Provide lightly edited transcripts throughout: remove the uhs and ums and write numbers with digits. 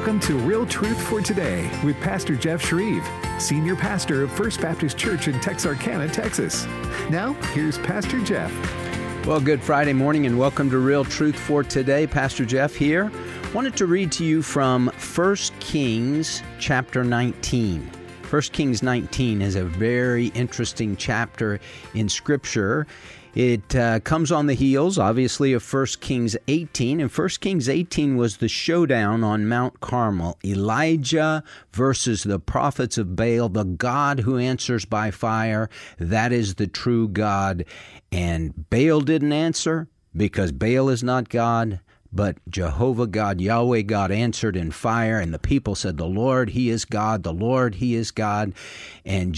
Welcome to Real Truth for Today with Pastor Jeff Shreve, Senior Pastor of First Baptist Church in Texarkana, Texas. Now, here's Pastor Jeff. Well, good Friday morning and welcome to Real Truth for Today. Pastor Jeff here. Wanted to read to you from 1 Kings chapter 19. 1 Kings 19 is a very interesting chapter in Scripture. It comes on the heels, obviously, of 1 Kings 18. And 1 Kings 18 was the showdown on Mount Carmel. Elijah versus the prophets of Baal, the God who answers by fire. That is the true God. And Baal didn't answer because Baal is not God. But Jehovah God, Yahweh God, answered in fire, and the people said, "The Lord, He is God. The Lord, He is God." And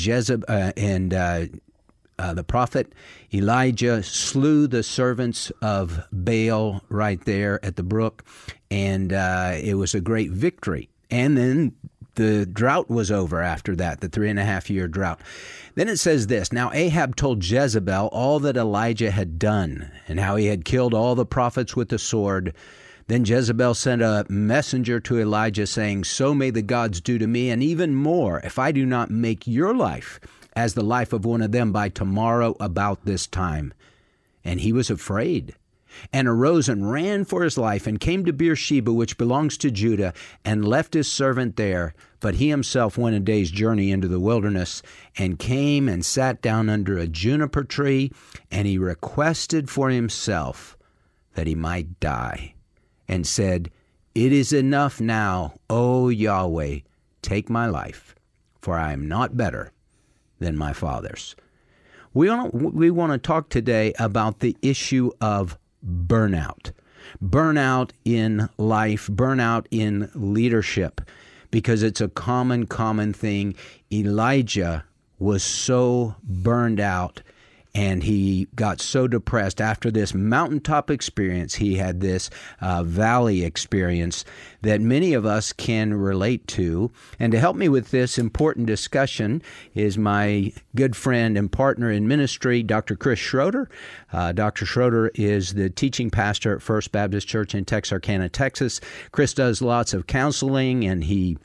the prophet Elijah slew the servants of Baal right there at the brook, and it was a great victory. And then the drought was over after that, the 3.5-year drought. Then it says this, "Now Ahab told Jezebel all that Elijah had done, and how he had killed all the prophets with the sword. Then Jezebel sent a messenger to Elijah, saying, 'So may the gods do to me, and even more, if I do not make your life as the life of one of them by tomorrow about this time.' And he was afraid, and arose and ran for his life, and came to Beersheba, which belongs to Judah, and left his servant there. But he himself went a day's journey into the wilderness, and came and sat down under a juniper tree, and he requested for himself that he might die, and said, 'It is enough now, O Yahweh, take my life, for I am not better than my fathers.'" We want to talk today about the issue of burnout. Burnout in life, burnout in leadership, because it's a common thing. Elijah was so burned out, and he got so depressed after this mountaintop experience. He had this valley experience that many of us can relate to. And to help me with this important discussion is my good friend and partner in ministry, Dr. Chris Schroeder. Dr. Schroeder is the teaching pastor at First Baptist Church in Texarkana, Texas. Chris does lots of counseling, and he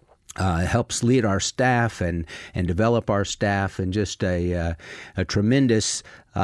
helps lead our staff and develop our staff, and just a tremendous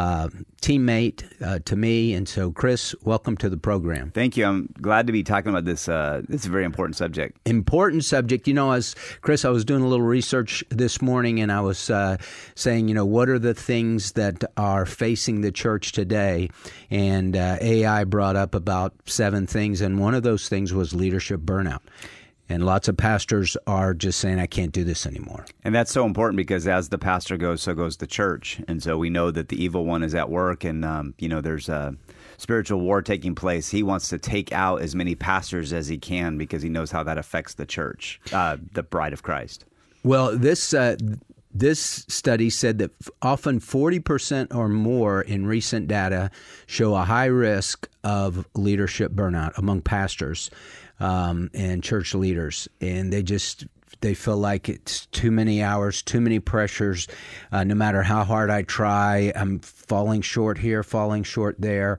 teammate to me. And so, Chris, welcome to the program. Thank you. I'm glad to be talking about this. This is a very important subject. Important subject. You know, as Chris, I was doing a little research this morning, and I was saying, what are the things that are facing the church today? And AI brought up about 7 things, and one of those things was leadership burnout. And lots of pastors are just saying, "I can't do this anymore." And that's so important, because as the pastor goes, so goes the church. And so we know that the evil one is at work, and, there's a spiritual war taking place. He wants to take out as many pastors as he can, because he knows how that affects the church, the bride of Christ. Well, this study said that often 40% or more in recent data show a high risk of leadership burnout among pastors and church leaders. And they feel like it's too many hours, too many pressures. No matter how hard I try, I'm falling short here, falling short there.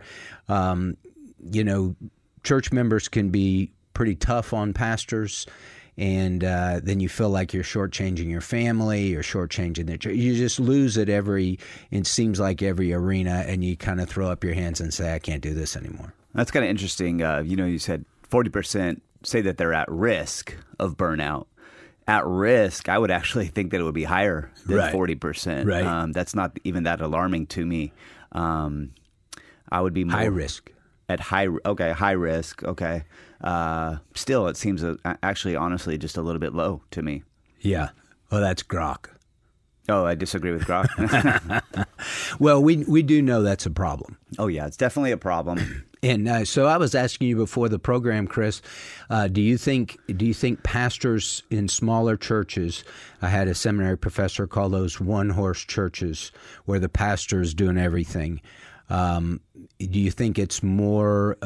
Church members can be pretty tough on pastors. And then you feel like you're shortchanging your family, you're shortchanging the church. You just lose it it seems like every arena, and you kind of throw up your hands and say, "I can't do this anymore." That's kind of interesting. You said 40% say that they're at risk of burnout. At risk, I would actually think that it would be higher than 40%. Right. That's not even that alarming to me. I would be more high risk. At high risk. Okay. Still, it seems actually, honestly, just a little bit low to me. Yeah. Well, that's grok. Oh, I disagree with grok. Well, we do know that's a problem. Oh, yeah, it's definitely a problem. And so I was asking you before the program, Chris, do you think pastors in smaller churches, I had a seminary professor call those one-horse churches, where the pastor is doing everything. Do you think it's more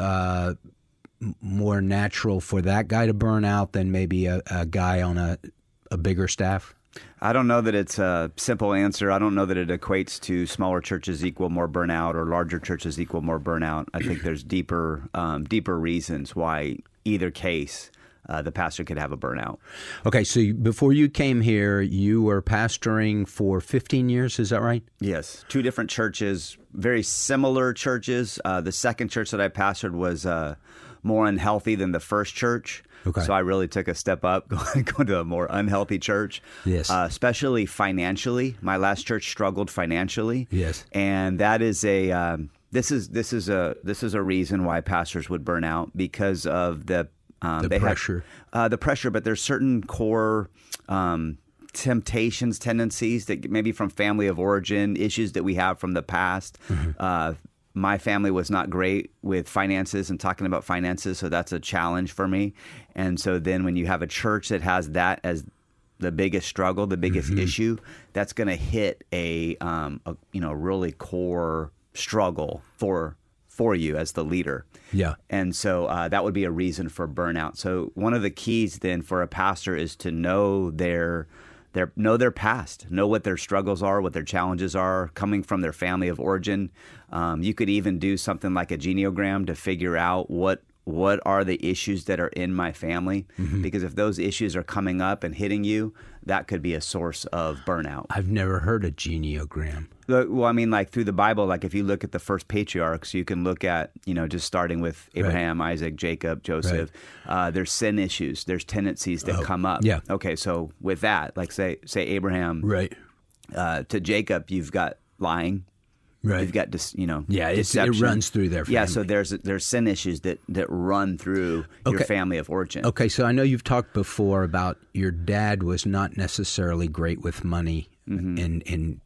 natural for that guy to burn out than maybe a guy on a bigger staff? I don't know that it's a simple answer. I don't know that it equates to smaller churches equal more burnout or larger churches equal more burnout. I think there's deeper reasons why either case the pastor could have a burnout. Okay, so before you came here, you were pastoring for 15 years, is that right? Yes, 2 different churches, very similar churches. The second church that I pastored was more unhealthy than the first church. Okay. So I really took a step up, going to a more unhealthy church. Yes. Especially financially. My last church struggled financially. Yes. And that is this is a reason why pastors would burn out, because of the pressure. The pressure, but there's certain core temptations, tendencies that maybe from family of origin, issues that we have from the past. My family was not great with finances and talking about finances, so that's a challenge for me. And so then when you have a church that has that as the biggest struggle, the biggest issue, that's going to hit a really core struggle for you as the leader. Yeah. And so that would be a reason for burnout. So one of the keys then for a pastor is to know their past, know what their struggles are, what their challenges are, coming from their family of origin. You could even do something like a genealogram to figure out what are the issues that are in my family, because if those issues are coming up and hitting you, that could be a source of burnout. I've never heard a genealogram. Well, I mean, like through the Bible, like if you look at the first patriarchs, you can look at, just starting with Abraham, Isaac, Jacob, Joseph. There's sin issues. There's tendencies that come up. Yeah. Okay, so with that, like say Abraham, Right. To Jacob, you've got lying. Right. You've got Yeah, it deception. runs through their family. Yeah, so there's sin issues that run through your family of origin. Okay, so I know you've talked before about your dad was not necessarily great with money, and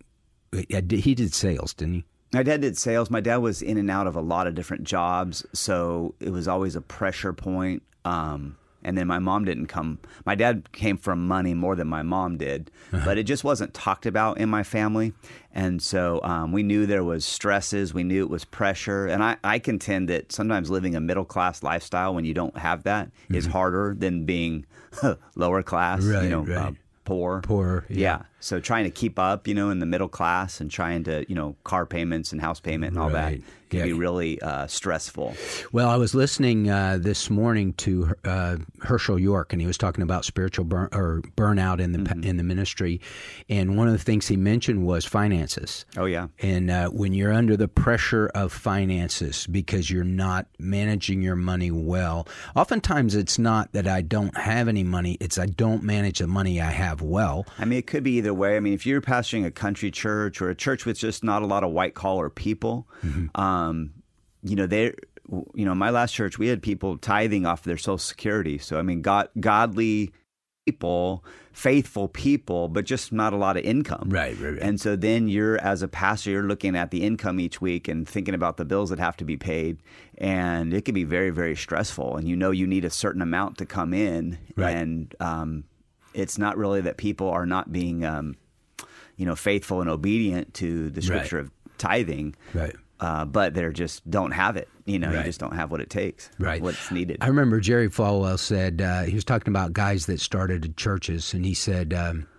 he did sales, didn't he? My dad did sales. My dad was in and out of a lot of different jobs, so it was always a pressure point. And then my mom didn't come. My dad came from money more than my mom did, but it just wasn't talked about in my family. And so we knew there was stresses. We knew it was pressure. And I contend that sometimes living a middle-class lifestyle when you don't have that is harder than being lower class, Right. Poor. Yeah. So trying to keep up, in the middle class and trying to, car payments and house payment and all that can be really stressful. Well, I was listening this morning to Herschel York, and he was talking about spiritual burnout in the ministry. And one of the things he mentioned was finances. Oh, yeah. And when you're under the pressure of finances because you're not managing your money well, oftentimes it's not that I don't have any money, it's I don't manage the money I have well. I mean, it could be either way. I mean, if you're pastoring a country church or a church with just not a lot of white collar people, my last church, we had people tithing off their Social Security. So, I mean, godly people, faithful people, but just not a lot of income. Right. And so then as a pastor, you're looking at the income each week and thinking about the bills that have to be paid. And it can be very, very stressful. And you need a certain amount to come in. Right. And it's not really that people are not being, faithful and obedient to the scripture of tithing. Right. But they just don't have it. You Right. just don't have what it takes, what's needed. I remember Jerry Falwell said, he was talking about guys that started churches, and he said,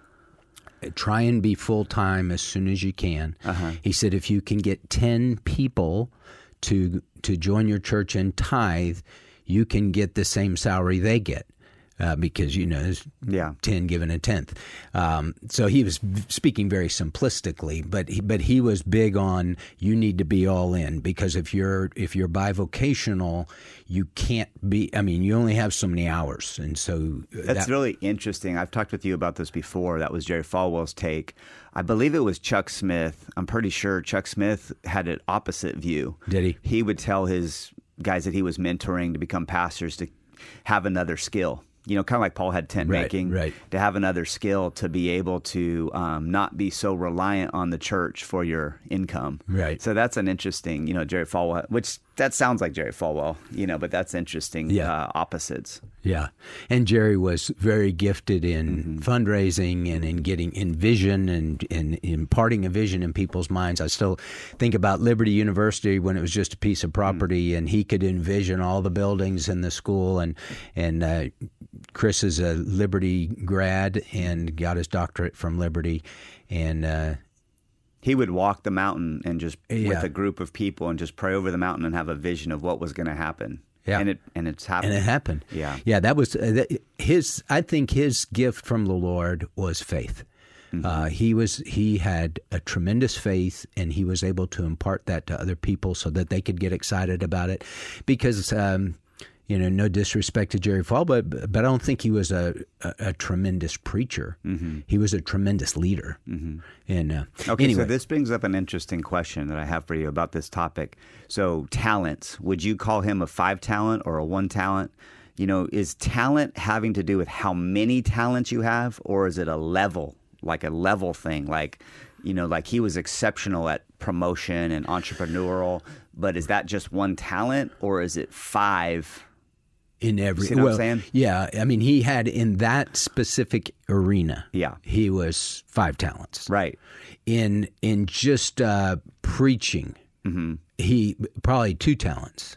try and be full-time as soon as you can. He said, if you can get 10 people to join your church and tithe, you can get the same salary they get. Because, there's 10 given a tenth. So he was speaking very simplistically, but he was big on you need to be all in, because if you're bivocational, you can't be. I mean, you only have so many hours, and so that's really interesting. I've talked with you about this before. That was Jerry Falwell's take. I believe it was Chuck Smith. I'm pretty sure Chuck Smith had an opposite view. Did he? He would tell his guys that he was mentoring to become pastors to have another skill. Kind of like Paul had tent making, to have another skill to be able to not be so reliant on the church for your income. Right. So that's an interesting, Jerry Falwell, which that sounds like Jerry Falwell, but that's interesting opposites. Yeah. And Jerry was very gifted in fundraising and in vision and in imparting a vision in people's minds. I still think about Liberty University when it was just a piece of property, and he could envision all the buildings in the school. And Chris is a Liberty grad and got his doctorate from Liberty. And he would walk the mountain and just with a group of people and just pray over the mountain and have a vision of what was going to happen. Yeah. And it's happened. And it happened. Yeah. Yeah, that was his. I think his gift from the Lord was faith. He had a tremendous faith, and he was able to impart that to other people so that they could get excited about it. Because no disrespect to Jerry Falwell, but I don't think he was a tremendous preacher. He was a tremendous leader. And okay, anyway. So this brings up an interesting question that I have for you about this topic. So talents, would you call him a 5 talent or a 1 talent? Is talent having to do with how many talents you have, or is it a level thing? Like he was exceptional at promotion and entrepreneurial, but is that just 1 talent, or is it 5? In every, see what I'm saying? Yeah. I mean, he had in that specific arena. Yeah. He was 5 talents. Right. In just preaching, he probably 2 talents.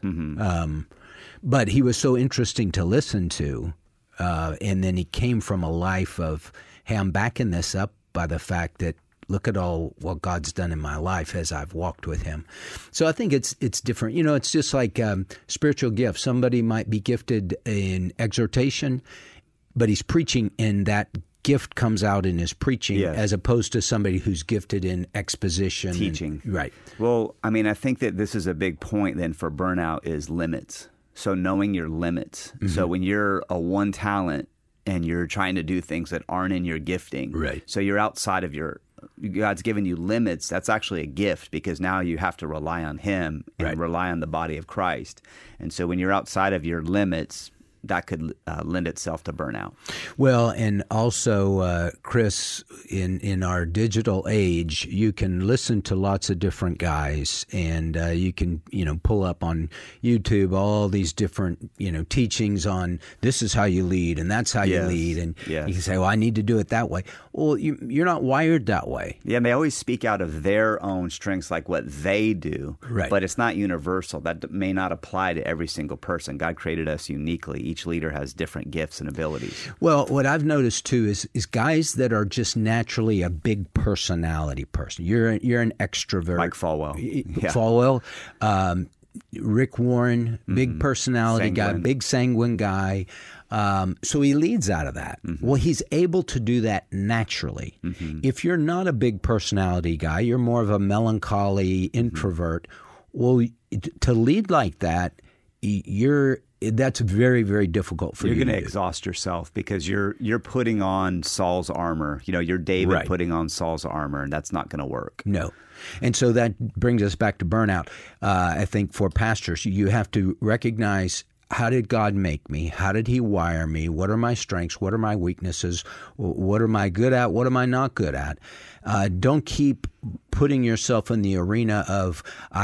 But he was so interesting to listen to, and then he came from a life of, hey, I'm backing this up by the fact that look at all what God's done in my life as I've walked with him. So I think it's different. It's just like spiritual gifts. Somebody might be gifted in exhortation, but he's preaching, and that gift comes out in his preaching, as opposed to somebody who's gifted in exposition. Teaching. Right. Well, I mean, I think that this is a big point then for burnout is limits. So knowing your limits. So when you're a 1 talent and you're trying to do things that aren't in your gifting. Right. So you're outside of God's given you limits. That's actually a gift, because now you have to rely on him and rely on the body of Christ. And so when you're outside of your limits, that could lend itself to burnout. Well, and also, Chris, in our digital age, you can listen to lots of different guys, and you can, pull up on YouTube all these different, teachings on this is how you lead, and that's how you lead, and you can say, well, I need to do it that way. Well, you're not wired that way. Yeah, and they always speak out of their own strengths, like what they do, but it's not universal. That may not apply to every single person. God created us uniquely. Each leader has different gifts and abilities. Well, what I've noticed too is guys that are just naturally a big personality person. You're an extrovert, like Falwell. Falwell, Rick Warren, big personality guy, big sanguine guy. So he leads out of that. Well, he's able to do that naturally. If you're not a big personality guy, you're more of a melancholy introvert. Well, to lead like that, that's very, very difficult for you. You're going to exhaust yourself, because you're putting on Saul's armor. You're David putting on Saul's armor, and that's not going to work. No. And so that brings us back to burnout. I think for pastors, you have to recognize, how did God make me? How did he wire me? What are my strengths? What are my weaknesses? What am I good at? What am I not good at? Don't keep putting yourself in the arena of,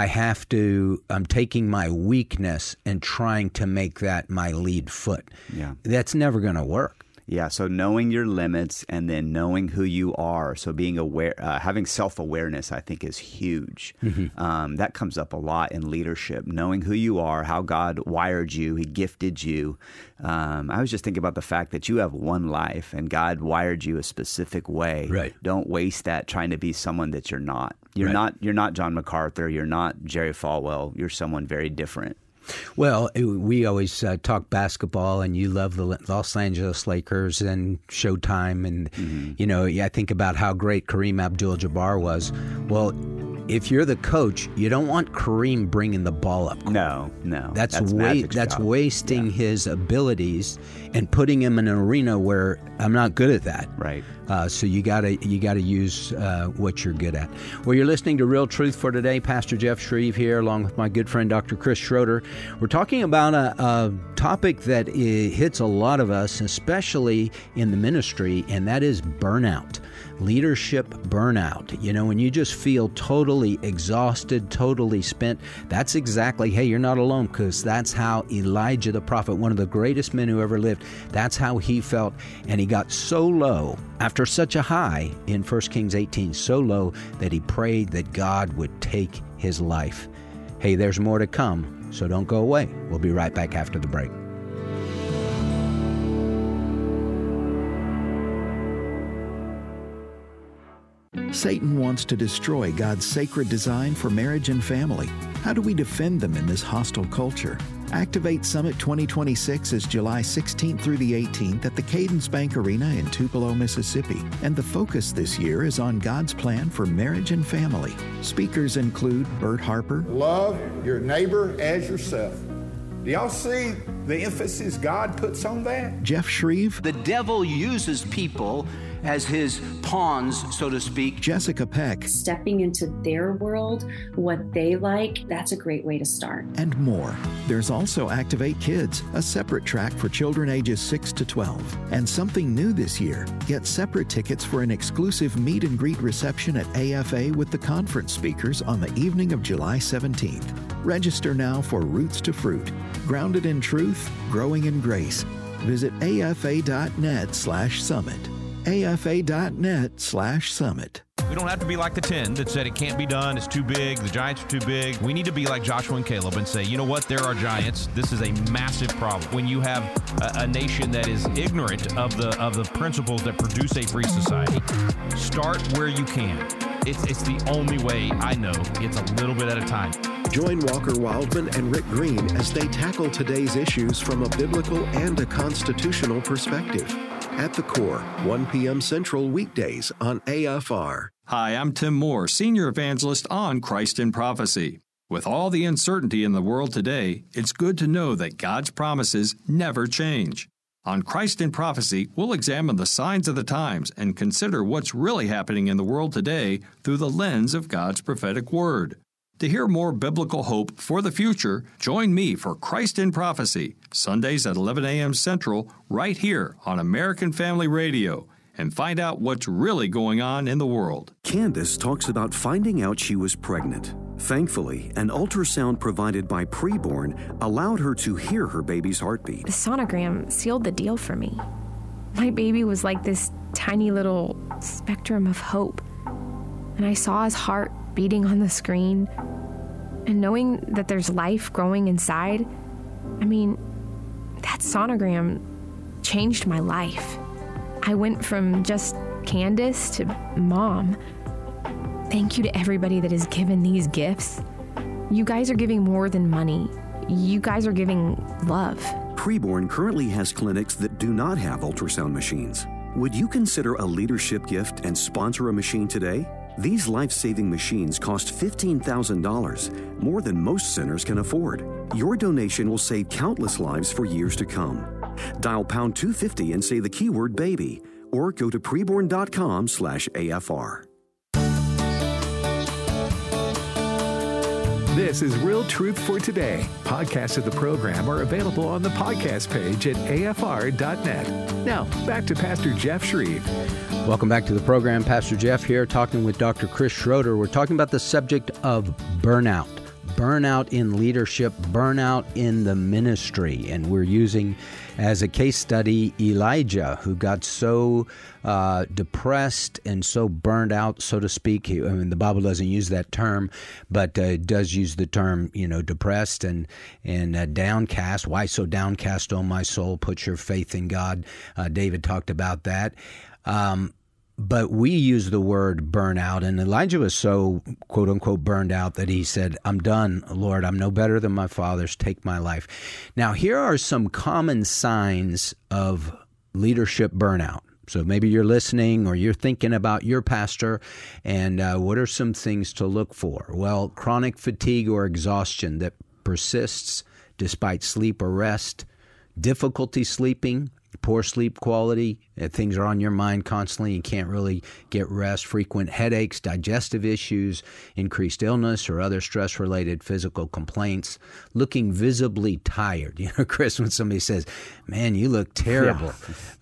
I'm taking my weakness and trying to make that my lead foot. Yeah. That's never going to work. Yeah, so knowing your limits and then knowing who you are. So being aware, having self-awareness, I think, is huge. That comes up a lot in leadership. Knowing who you are, how God wired you, he gifted you. I was just thinking about the fact that you have one life and God wired you a specific way. Right. Don't waste that trying to be someone that you're not. You're not John MacArthur. You're not Jerry Falwell. You're someone very different. Well, we always talk basketball, and you love the Los Angeles Lakers and Showtime, and I think about how great Kareem Abdul-Jabbar was. Well, if you're the coach, you don't want Kareem bringing the ball up. No, that's wasting his abilities and putting him in an arena where I'm not good at that. Right. So you gotta use what you're good at. Well, you're listening to Real Truth for Today. Pastor Jeff Shreve here, along with my good friend Dr. Chris Schroeder. We're talking about a topic that hits a lot of us, especially in the ministry, and that is burnout. Leadership burnout. When you just feel totally exhausted, totally spent, that's exactly, hey, you're not alone, because that's how Elijah the prophet, one of the greatest men who ever lived, that's how he felt. And he got so low after such a high in 1 Kings 18, so low that he prayed that God would take his life. Hey, there's more to come, so don't go away. We'll be right back after the break. Satan wants to destroy God's sacred design for marriage and family. How do we defend them in this hostile culture? Activate Summit 2026 is July 16th through the 18th at the Cadence Bank Arena in Tupelo, Mississippi. And the focus this year is on God's plan for marriage and family. Speakers include Bert Harper. Love your neighbor as yourself. Do y'all see the emphasis God puts on that? Jeff Shreve. The devil uses people as his pawns, so to speak. Jessica Peck. Stepping into their world, what they like, that's a great way to start. And more. There's also Activate Kids, a separate track for children ages 6 to 12. And something new this year, get separate tickets for an exclusive meet and greet reception at AFA with the conference speakers on the evening of July 17th. Register now for Roots to Fruit, grounded in truth, growing in grace. Visit afa.net/summit. afa.net/summit. We don't have to be like the 10 that said it can't be done, it's too big, the Giants are too big. We need to be like Joshua and Caleb and say, you know what, there are giants. This is a massive problem. When you have a nation that is ignorant of the principles that produce a free society, start where you can. It's the only way I know. It's a little bit at a time. Join Walker Wildman and Rick Green as they tackle today's issues from a biblical and a constitutional perspective. At the Core, 1 p.m. Central weekdays on AFR. Hi, I'm Tim Moore, Senior Evangelist on Christ in Prophecy. With all the uncertainty in the world today, it's good to know that God's promises never change. On Christ in Prophecy, we'll examine the signs of the times and consider what's really happening in the world today through the lens of God's prophetic word. To hear more biblical hope for the future, join me for Christ in Prophecy, Sundays at 11 a.m. Central, right here on American Family Radio, and find out what's really going on in the world. Candace talks about finding out she was pregnant. Thankfully, an ultrasound provided by Preborn allowed her to hear her baby's heartbeat. The sonogram sealed the deal for me. My baby was like this tiny little spectrum of hope, and I saw his heart beating on the screen, and knowing that there's life growing inside, that sonogram changed my life. I went from just Candace to mom. Thank you to everybody that has given these gifts. You guys are giving more than money. You guys are giving love. Preborn currently has clinics that do not have ultrasound machines. Would you consider a leadership gift and sponsor a machine today? These life-saving machines cost $15,000, more than most centers can afford. Your donation will save countless lives for years to come. Dial pound 250 and say the keyword baby, or go to preborn.com/AFR. This is Real Truth for Today. Podcasts of the program are available on the podcast page at afr.net. Now, back to Pastor Jeff Shreve. Welcome back to the program. Pastor Jeff here, talking with Dr. Chris Schroeder. We're talking about the subject of burnout. Burnout in leadership, burnout in the ministry. And we're using as a case study Elijah, who got so depressed and so burned out, so to speak. The Bible doesn't use that term, but it does use the term, depressed and downcast. Why so downcast, O my soul? Put your faith in God. David talked about that. But we use the word burnout, and Elijah was so, quote unquote, burned out that he said, I'm done, Lord, I'm no better than my fathers, take my life. Now, here are some common signs of leadership burnout. So maybe you're listening or you're thinking about your pastor, and what are some things to look for? Well, chronic fatigue or exhaustion that persists despite sleep or rest, difficulty sleeping, poor sleep quality, things are on your mind constantly, you can't really get rest, frequent headaches, digestive issues, increased illness or other stress-related physical complaints, looking visibly tired. Chris, when somebody says, man, you look terrible,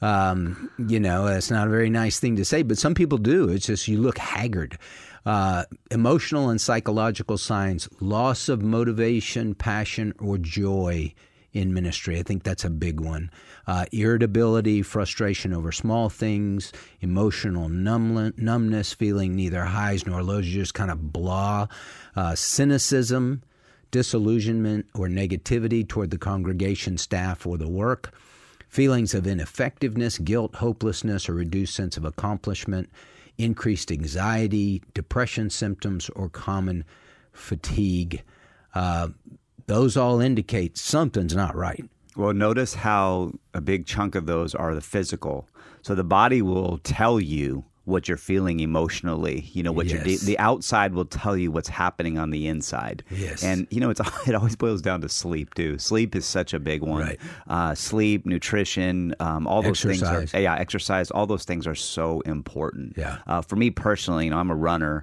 it's not a very nice thing to say, but some people do. It's just you look haggard. Emotional and psychological signs, loss of motivation, passion, or joy in ministry. I think that's a big one. Irritability, frustration over small things, emotional numbness, feeling neither highs nor lows, you just kind of blah. Cynicism, disillusionment or negativity toward the congregation, staff, or the work. Feelings of ineffectiveness, guilt, hopelessness, or reduced sense of accomplishment. Increased anxiety, depression symptoms, or common fatigue. those all indicate something's not right. Well, notice how a big chunk of those are the physical. So the body will tell you what you're feeling emotionally. You know, what the outside will tell you what's happening on the inside. Yes. And, you know, it always boils down to sleep, too. Sleep is such a big one. Right. Sleep, nutrition, all those Exercise. things are, exercise, all those things are so important. Yeah. For me personally, you know, I'm a runner.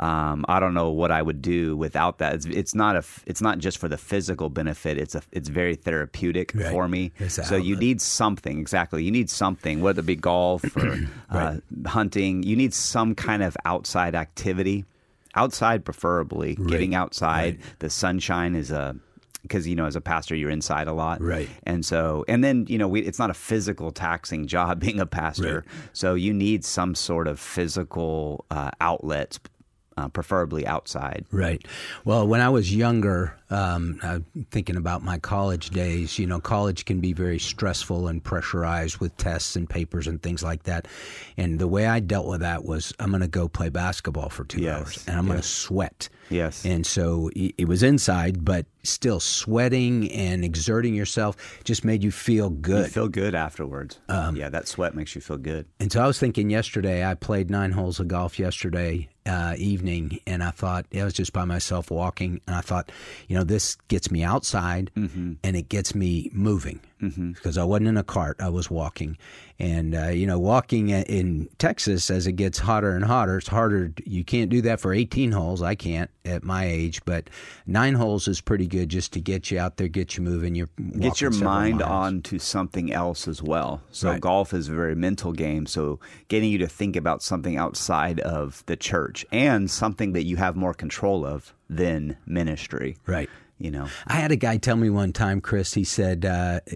I don't know what I would do without that. It's not just for the physical benefit. It's very therapeutic for me. So you need something. Exactly. You need something, whether it be golf or hunting. You need some kind of outside activity. Outside, preferably. Getting outside. The sunshine is because, you know, as a pastor, you're inside a lot. Right. And then, you know, it's not a physical taxing job being a pastor. Right. So you need some sort of physical outlets, preferably outside. Right. Well, when I was younger, thinking about my college days, you know, college can be very stressful and pressurized with tests and papers and things like that. And the way I dealt with that was, I'm going to go play basketball for 2 hours, and I'm going to sweat. Yes. And so it was inside, but still sweating and exerting yourself just made you feel good. You feel good afterwards. That sweat makes you feel good. And so I was thinking yesterday, I played 9 holes of golf yesterday evening, and I thought, I was just by myself walking, and I thought, you know, this gets me outside, and it gets me moving, because I wasn't in a cart, I was walking. And, you know, walking in Texas, as it gets hotter and hotter, it's harder. You can't do that for 18 holes. I can't at my age, but 9 holes is pretty good just to get you out there, get you moving. Get your mind on to something else as well. So golf is a very mental game. So getting you to think about something outside of the church and something that you have more control of than ministry. Right. You know, I had a guy tell me one time, Chris, he said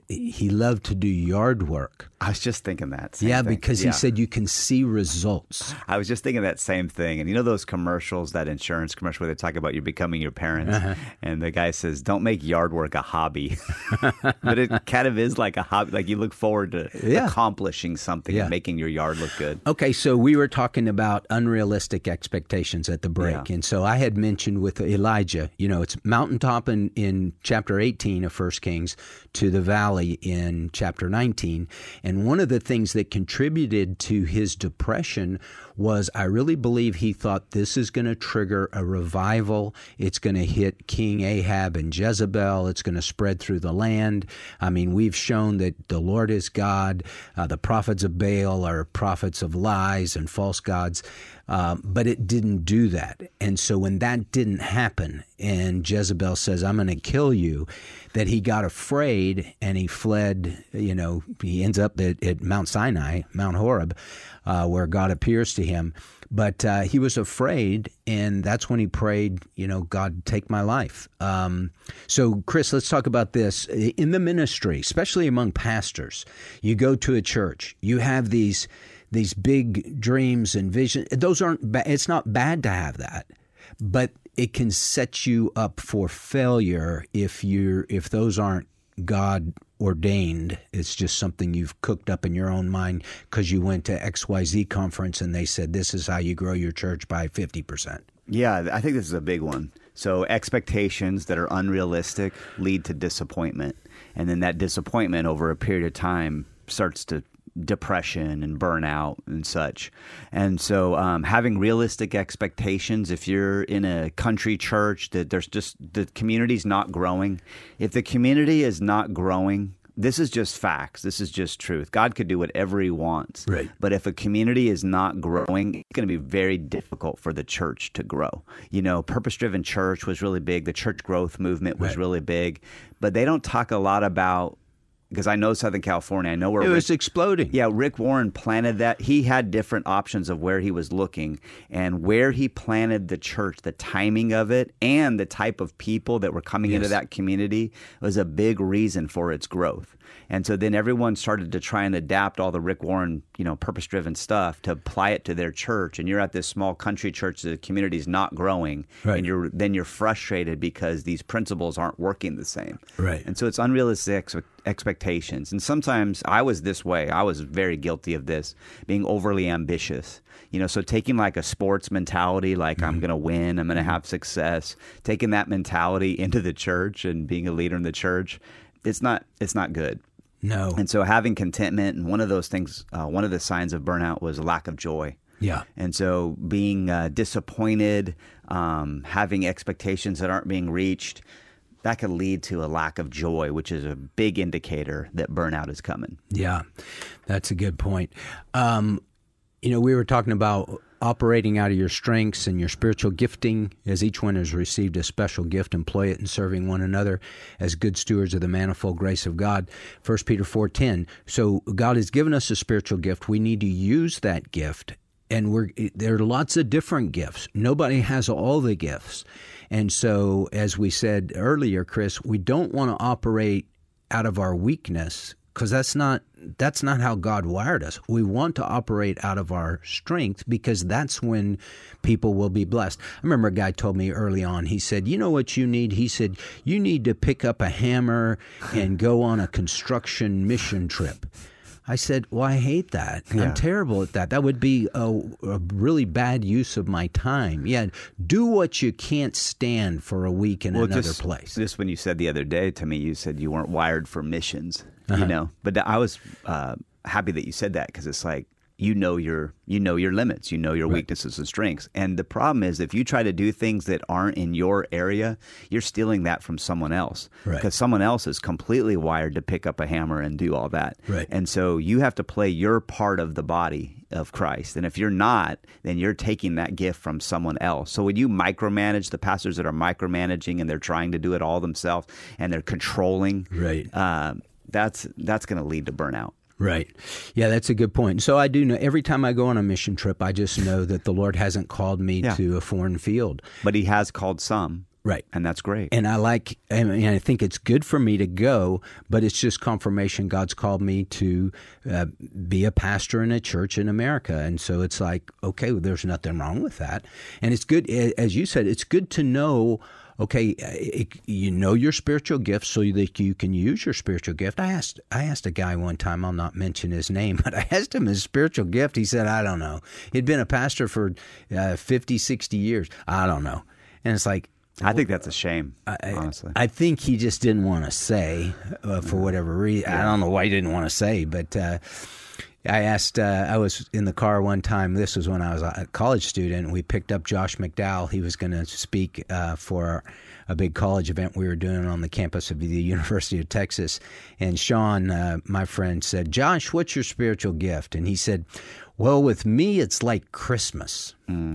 he loved to do yard work. I was just thinking that. Because he said you can see results. I was just thinking that same thing. And you know those commercials, that insurance commercial where they talk about you becoming your parents? And the guy says, don't make yard work a hobby. But it kind of is like a hobby. Like you look forward to accomplishing something and making your yard look good. Okay, so we were talking about unrealistic expectations at the break. And so I had mentioned with Elijah, you know, it's mountaintop in chapter 18 of 1 Kings to the valley in chapter 19. And one of the things that contributed to his depression was, I really believe he thought this is going to trigger a revival. It's going to hit King Ahab and Jezebel. It's going to spread through the land. I mean, we've shown that the Lord is God. The prophets of Baal are prophets of lies and false gods. But it didn't do that. And so when that didn't happen and Jezebel says, I'm going to kill you, that he got afraid and he fled. You know, he ends up at Mount Sinai, Mount Horeb, where God appears to him. But he was afraid, and that's when he prayed, you know, God, take my life. So, Chris, let's talk about this. In the ministry, especially among pastors, you go to a church, you have these big dreams and visions. Those aren't it's not bad to have that, but it can set you up for failure if those aren't God ordained. It's just something you've cooked up in your own mind because you went to XYZ conference and they said this is how you grow your church by 50%. Yeah, I think this is a big one. So expectations that are unrealistic lead to disappointment, and then that disappointment over a period of time starts to depression and burnout and such. And so having realistic expectations, if you're in a country church that there's just the community's not growing, if the community is not growing, this is just facts. This is just truth. God could do whatever he wants. Right. But if a community is not growing, it's going to be very difficult for the church to grow. You know, purpose-driven church was really big. The church growth movement was really big. But they don't talk a lot about, because I know Southern California, I know where it was exploding. Yeah, Rick Warren planted that. He had different options of where he was looking, and where he planted the church, the timing of it, and the type of people that were coming into that community was a big reason for its growth. And so then everyone started to try and adapt all the Rick Warren, you know, purpose-driven stuff to apply it to their church. And you're at this small country church, the community's not growing, and you're frustrated because these principles aren't working the same. Right. And so it's unrealistic expectations. And sometimes I was this way. I was very guilty of this, being overly ambitious. So taking like a sports mentality, like I'm going to win, I'm going to have success, taking that mentality into the church and being a leader in the church, it's not good. No. And so having contentment, and one of those things, one of the signs of burnout was a lack of joy. Yeah. And so being disappointed, having expectations that aren't being reached, that can lead to a lack of joy, which is a big indicator that burnout is coming. Yeah, that's a good point. We were talking about operating out of your strengths and your spiritual gifting. As each one has received a special gift, employ it in serving one another as good stewards of the manifold grace of God. 1 Peter 4:10. So God has given us a spiritual gift. We need to use that gift. And there are lots of different gifts. Nobody has all the gifts. And so, as we said earlier, Chris, we don't want to operate out of our weakness, because that's not how God wired us. We want to operate out of our strength, because that's when people will be blessed. I remember a guy told me early on, he said, you know what you need? He said, you need to pick up a hammer and go on a construction mission trip. I said, well, I hate that. Yeah. I'm terrible at that. That would be a really bad use of my time. Yeah, do what you can't stand for a week in another place. Just when you said the other day to me, you said you weren't wired for missions, But I was happy that you said that, because it's like, you know your limits, your weaknesses and strengths. And the problem is, if you try to do things that aren't in your area, you're stealing that from someone else. Because someone else is completely wired to pick up a hammer and do all that. Right. And so you have to play your part of the body of Christ. And if you're not, then you're taking that gift from someone else. So when you micromanage, the pastors that are micromanaging and they're trying to do it all themselves and they're controlling, that's going to lead to burnout. Right. Yeah, that's a good point. So I do know, every time I go on a mission trip, I just know that the Lord hasn't called me to a foreign field. But He has called some. Right. And that's great. And I think it's good for me to go, but it's just confirmation God's called me to be a pastor in a church in America. And so it's like, okay, well, there's nothing wrong with that. And it's good, as you said, it's good to know, okay, you know your spiritual gift so that you can use your spiritual gift. I asked a guy one time, I'll not mention his name, but I asked him his spiritual gift. He said, I don't know. He'd been a pastor for 50, 60 years. I don't know. And it's like, I think that's a shame, honestly. I think he just didn't want to say for whatever reason. I don't know why he didn't want to say, but I asked, I was in the car one time, this was when I was a college student, and we picked up Josh McDowell. He was going to speak for a big college event we were doing on the campus of the University of Texas. And Sean, my friend, said, Josh, what's your spiritual gift? And he said, well, with me, it's like Christmas.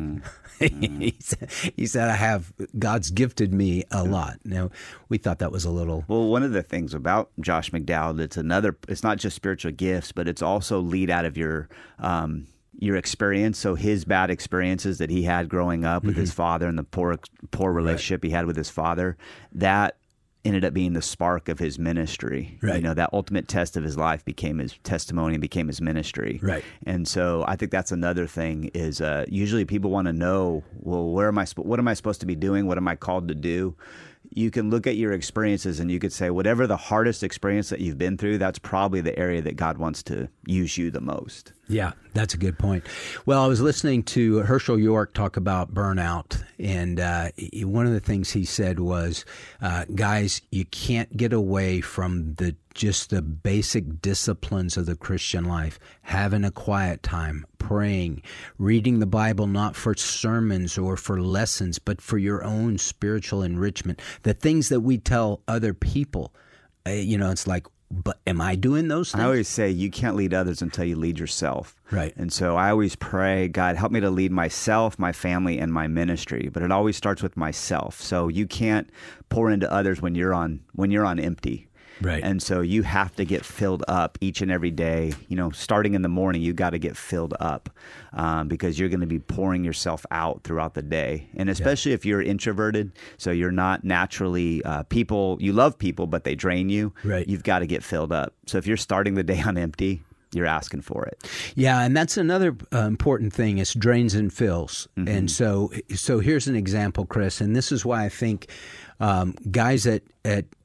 He said, God's gifted me a lot. Now, we thought that was a little... Well, one of the things about Josh McDowell, it's not just spiritual gifts, but it's also lead out of your experience. So his bad experiences that he had growing up with his father and the poor relationship he had with his father, that ended up being the spark of his ministry. Right. That ultimate test of his life became his testimony and became his ministry. Right. And so I think that's another thing is usually people want to know, well, what am I supposed to be doing? What am I called to do? You can look at your experiences and you could say, whatever the hardest experience that you've been through, that's probably the area that God wants to use you the most. Yeah, that's a good point. Well, I was listening to Herschel York talk about burnout, and one of the things he said was, guys, you can't get away from just the basic disciplines of the Christian life, having a quiet time, praying, reading the Bible not for sermons or for lessons, but for your own spiritual enrichment. The things that we tell other people, it's like, but am I doing those things? I always say you can't lead others until you lead yourself. Right. And so I always pray, God, help me to lead myself, my family, and my ministry. But it always starts with myself. So you can't pour into others when you're on empty. Right. And so you have to get filled up each and every day. Starting in the morning, you got to get filled up because you're going to be pouring yourself out throughout the day. And especially if you're introverted, so you're not naturally you love people, but they drain you. Right. You've got to get filled up. So if you're starting the day on empty, you're asking for it. Yeah, and that's another important thing. It's drains and fills. Mm-hmm. And so here's an example, Chris, and this is why I think guys at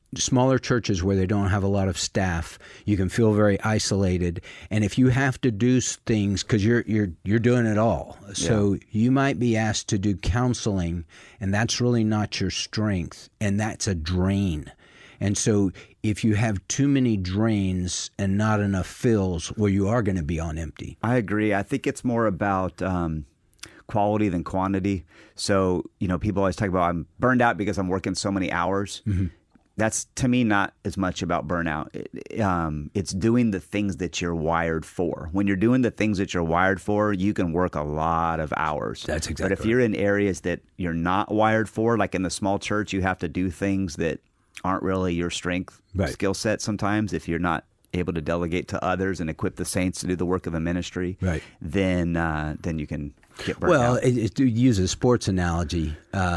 smaller churches where they don't have a lot of staff, you can feel very isolated. And if you have to do things, because you're doing it all, so you might be asked to do counseling, and that's really not your strength, and that's a drain. And so if you have too many drains and not enough fills, well, you are going to be on empty. I agree. I think it's more about quality than quantity. So, people always talk about I'm burned out because I'm working so many hours. Mm-hmm. That's, to me, not as much about burnout. It's doing the things that you're wired for. When you're doing the things that you're wired for, you can work a lot of hours. That's exactly But if you're in areas that you're not wired for, like in the small church, you have to do things that aren't really your strength skill set sometimes. If you're not able to delegate to others and equip the saints to do the work of the ministry, then you can get burned out. Well, to use a sports analogy,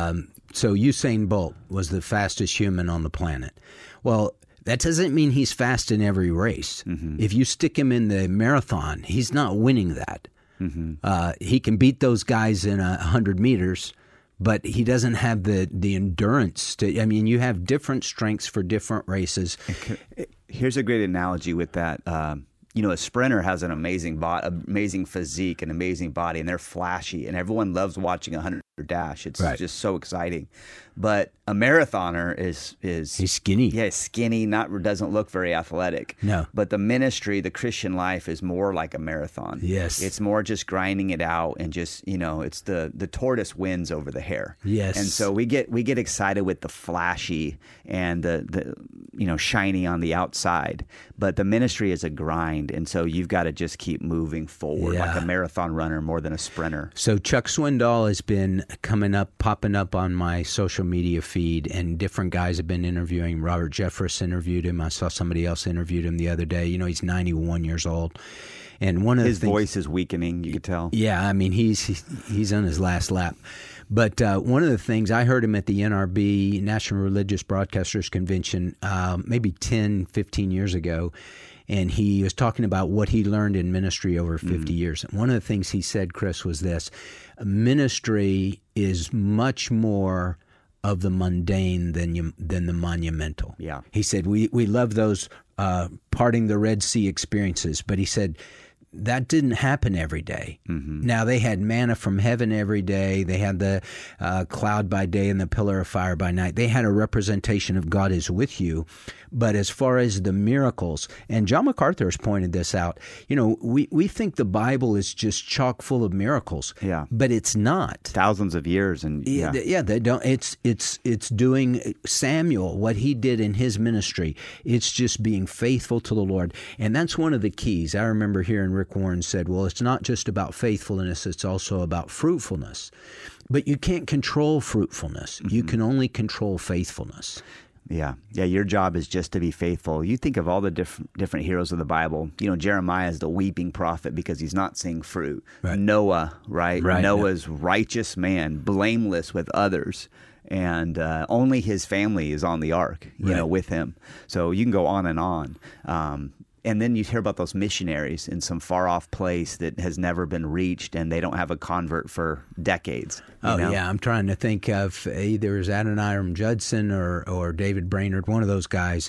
so Usain Bolt was the fastest human on the planet. Well, that doesn't mean he's fast in every race. Mm-hmm. If you stick him in the marathon, he's not winning that. Mm-hmm. He can beat those guys in 100 meters, but he doesn't have the endurance to. I mean, you have different strengths for different races. Here's a great analogy with that. A sprinter has an amazing physique, an amazing body, and they're flashy, and everyone loves watching a 100-meter dash. It's just so exciting. But a marathoner is he's skinny. Yeah, he's skinny. Doesn't look very athletic. No. But the ministry, the Christian life, is more like a marathon. Yes. It's more just grinding it out, and just it's the tortoise wins over the hare. Yes. And so we get excited with the flashy and the shiny on the outside, but the ministry is a grind, and so you've got to just keep moving forward like a marathon runner more than a sprinter. So Chuck Swindoll has been popping up on my social media feed, and different guys have been interviewing. Robert Jeffress interviewed him. I saw somebody else interviewed him the other day. He's 91 years old. And one of his voice is weakening, you could tell. Yeah, I mean, he's on his last lap. But one of the things, I heard him at the NRB, National Religious Broadcasters Convention, maybe 10, 15 years ago, and he was talking about what he learned in ministry over 50 years. And one of the things he said, Chris, was this: ministry is much more of the mundane than the monumental. Yeah. He said, we love those parting the Red Sea experiences, but he said, that didn't happen every day. Mm-hmm. Now, they had manna from heaven every day. They had the cloud by day and the pillar of fire by night. They had a representation of God is with you. But as far as the miracles, and John MacArthur has pointed this out, we think the Bible is just chock full of miracles. Yeah. But it's not. Thousands of years. And they don't. It's doing Samuel, what he did in his ministry. It's just being faithful to the Lord. And that's one of the keys. I remember hearing Rick Warren said, well, it's not just about faithfulness, it's also about fruitfulness. But you can't control fruitfulness. Mm-hmm. You can only control faithfulness. Yeah. Your job is just to be faithful. You think of all the different heroes of the Bible. Jeremiah is the weeping prophet because he's not seeing fruit. Right. Noah, right? Noah's righteous man, blameless with others. And only his family is on the ark, with him. So you can go on and on. And then you hear about those missionaries in some far-off place that has never been reached, and they don't have a convert for decades. Yeah. I'm trying to think of either Adoniram Judson or David Brainerd, one of those guys,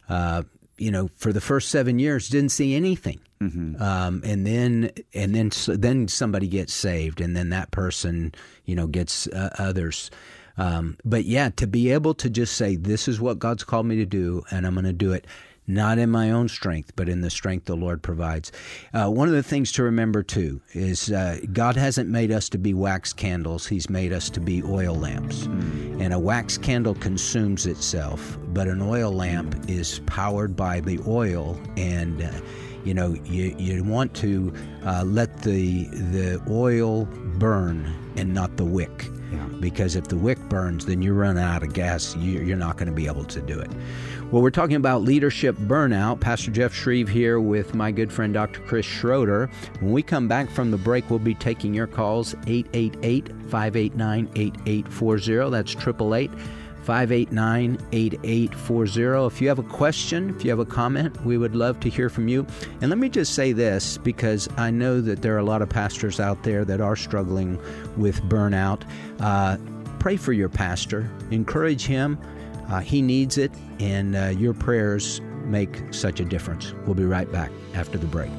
for the first 7 years didn't see anything. Mm-hmm. And then somebody gets saved, and then that person, gets others. But to be able to just say, this is what God's called me to do, and I'm going to do it. Not in my own strength, but in the strength the Lord provides. One of the things to remember, too, is God hasn't made us to be wax candles. He's made us to be oil lamps. Mm. And a wax candle consumes itself, but an oil lamp is powered by the oil. And, you want to let the oil burn and not the wick. Yeah. Because if the wick burns, then you run out of gas. You're not going to be able to do it. Well, we're talking about leadership burnout. Pastor Jeff Shreve here with my good friend Dr. Chris Schroeder. When we come back from the break, we'll be taking your calls, 888-589-8840. That's 888-589-8840. If you have a question, if you have a comment, we would love to hear from you. And let me just say this, because I know that there are a lot of pastors out there that are struggling with burnout. Pray for your pastor. Encourage him. He needs it, and your prayers make such a difference. We'll be right back after the break.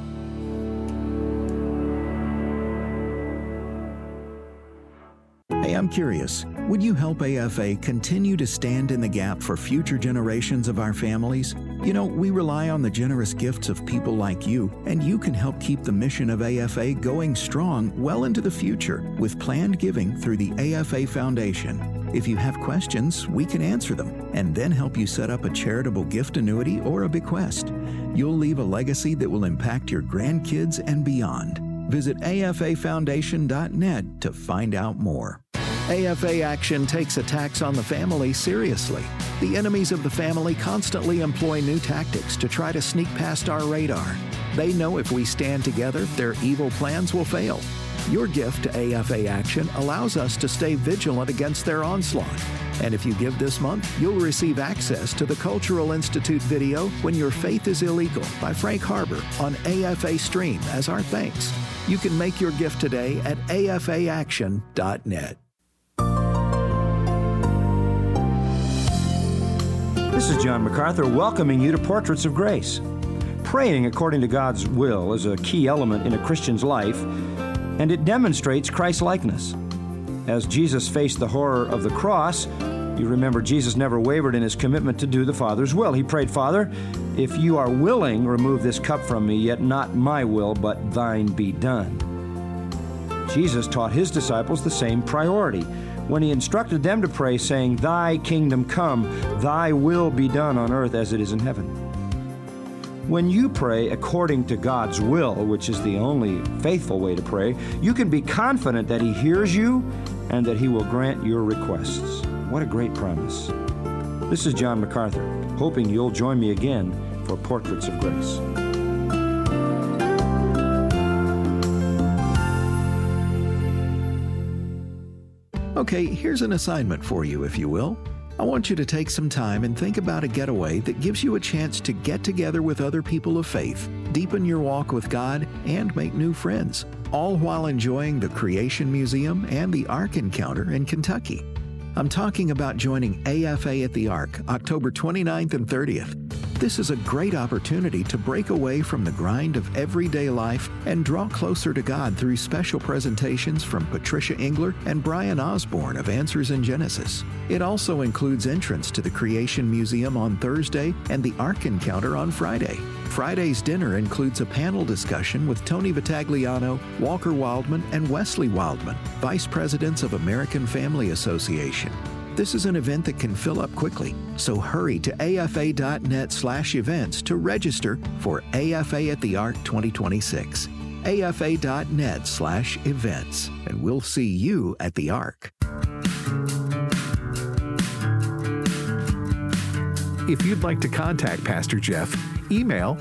Hey, I'm curious. Would you help AFA continue to stand in the gap for future generations of our families? You know, we rely on the generous gifts of people like you, and you can help keep the mission of AFA going strong well into the future with planned giving through the AFA Foundation. If you have questions, we can answer them and then help you set up a charitable gift annuity or a bequest. You'll leave a legacy that will impact your grandkids and beyond. Visit afafoundation.net to find out more. AFA Action takes attacks on the family seriously. The enemies of the family constantly employ new tactics to try to sneak past our radar. They know if we stand together, their evil plans will fail. Your gift to AFA Action allows us to stay vigilant against their onslaught. And if you give this month, you'll receive access to the Cultural Institute video When Your Faith is Illegal by Frank Harbor on AFA Stream as our thanks. You can make your gift today at afaaction.net. This is John MacArthur welcoming you to Portraits of Grace. Praying according to God's will is a key element in a Christian's life, and it demonstrates Christ-likeness. As Jesus faced the horror of the cross, you remember Jesus never wavered in his commitment to do the Father's will. He prayed, "Father, if you are willing, remove this cup from me, yet not my will, but thine be done." Jesus taught his disciples the same priority when he instructed them to pray, saying, "Thy kingdom come, thy will be done on earth as it is in heaven." When you pray according to God's will, which is the only faithful way to pray, you can be confident that he hears you and that he will grant your requests. What a great promise. This is John MacArthur, hoping you'll join me again for Portraits of Grace. Okay, here's an assignment for you, if you will. I want you to take some time and think about a getaway that gives you a chance to get together with other people of faith, deepen your walk with God, and make new friends, all while enjoying the Creation Museum and the Ark Encounter in Kentucky. I'm talking about joining AFA at the Ark, October 29th and 30th. This is a great opportunity to break away from the grind of everyday life and draw closer to God through special presentations from Patricia Engler and Brian Osborne of Answers in Genesis. It also includes entrance to the Creation Museum on Thursday and the Ark Encounter on Friday. Friday's dinner includes a panel discussion with Tony Vitagliano, Walker Wildman, and Wesley Wildman, Vice Presidents of American Family Association. This is an event that can fill up quickly, so hurry to afa.net/events to register for AFA at the Ark 2026. afa.net/events, and we'll see you at the Ark. If you'd like to contact Pastor Jeff, email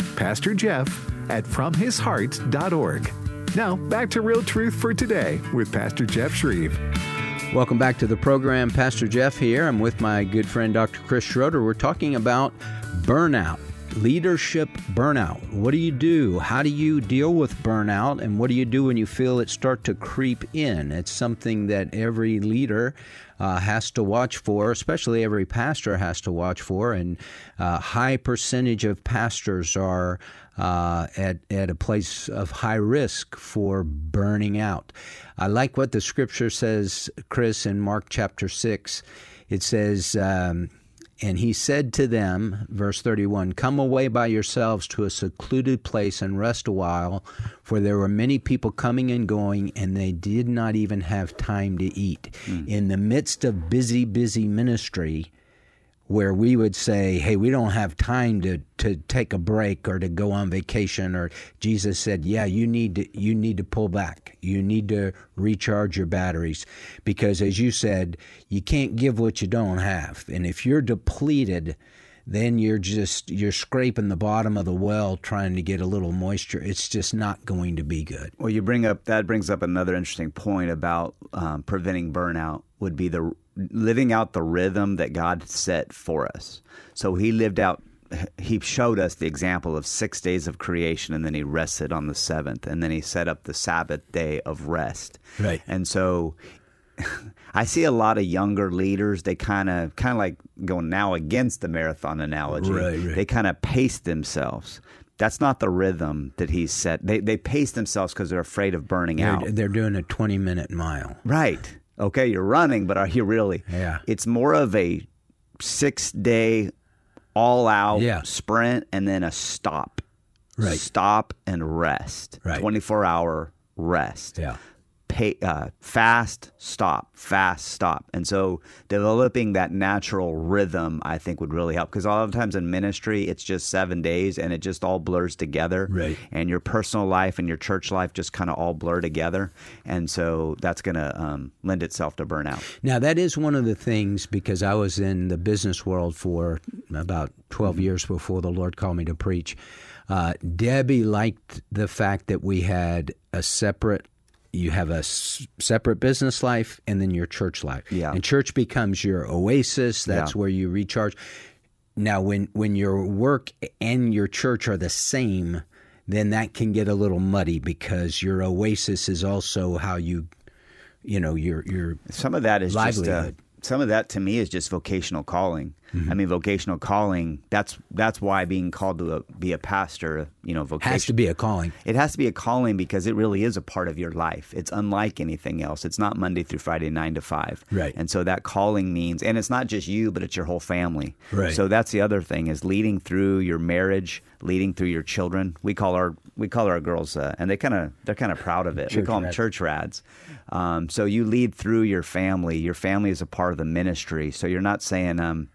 pastorjeff@fromhisheart.org. Now, back to Real Truth for Today with Pastor Jeff Shreve. Welcome back to the program. Pastor Jeff here. I'm with my good friend, Dr. Chris Schroeder. We're talking about burnout, leadership burnout. What do you do? How do you deal with burnout? And what do you do when you feel it start to creep in? It's something that every leader has to watch for, especially every pastor has to watch for. And a high percentage of pastors are at a place of high risk for burning out. I like what the scripture says, Chris, in Mark chapter 6. It says, and he said to them, verse 31, "Come away by yourselves to a secluded place and rest a while, for there were many people coming and going, and they did not even have time to eat." In the midst of busy ministry, where we would say, hey, we don't have time to take a break or to go on vacation, or Jesus said, yeah, you need to pull back. You need to recharge your batteries, because as you said, you can't give what you don't have. And if you're depleted, then you're scraping the bottom of the well trying to get a little moisture. It's just not going to be good. Well, that brings up another interesting point about preventing burnout would be the living out the rhythm that God set for us. So he showed us the example of 6 days of creation, and then he rested on the seventh, and then he set up the Sabbath day of rest. Right. And so I see a lot of younger leaders. They kind of like going now against the marathon analogy. Right. They kind of pace themselves. That's not the rhythm that he's set. They pace themselves because they're afraid of burning out. They're doing a 20-minute mile. Right. Okay, you're running, but are you really? Yeah. It's more of a 6-day all-out sprint and then a stop. Right. Stop and rest. Right. 24-hour rest. Yeah. Fast, stop. And so developing that natural rhythm, I think, would really help. Because a lot of times in ministry, it's just 7 days and it just all blurs together. Right. And your personal life and your church life just kind of all blur together. And so that's going to lend itself to burnout. Now, that is one of the things, because I was in the business world for about 12 years before the Lord called me to preach. Debbie liked the fact that we had you have a separate business life and then your church life. Yeah. And church becomes your oasis. That's where you recharge. Now, when your work and your church are the same, then that can get a little muddy because your oasis is also how your some of that is livelihood. Some of that to me is just vocational calling. Mm-hmm. I mean, vocational calling, that's why being called to be a pastor, vocation. Has to be a calling. It has to be a calling because it really is a part of your life. It's unlike anything else. It's not Monday through Friday, 9 to 5. Right. And so that calling means, and it's not just you, but it's your whole family. Right. So that's the other thing is leading through your marriage, leading through your children. We call our girls, and they're kind of proud of it. We call them church rads. So you lead through your family. Your family is a part of the ministry. So you're not saying,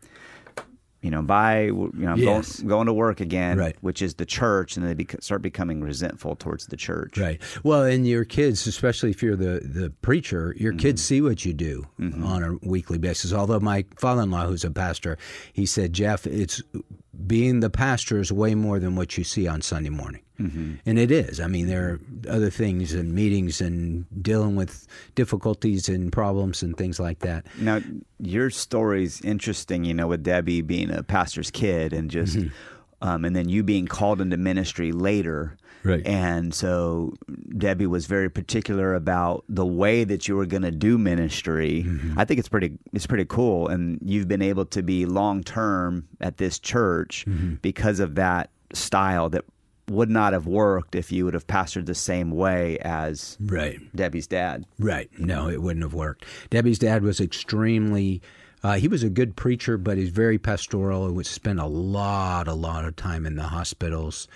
going to work again, right, which is the church, and then they start becoming resentful towards the church. Right. Well, and your kids, especially if you're the preacher, your kids see what you do on a weekly basis. Although my father-in-law, who's a pastor, he said, Jeff, it's being the pastor is way more than what you see on Sunday morning. Mm-hmm. And it is. I mean, there are other things and meetings and dealing with difficulties and problems and things like that. Now, your story's interesting, with Debbie being a pastor's kid and just, and then you being called into ministry later. Right. And so Debbie was very particular about the way that you were going to do ministry. Mm-hmm. I think it's pretty cool. And you've been able to be long-term at this church because of that style that would not have worked if you would have pastored the same way as Debbie's dad. Right. No, it wouldn't have worked. Debbie's dad was extremely... he was a good preacher, but he's very pastoral. He would spend a lot of time in the hospitals.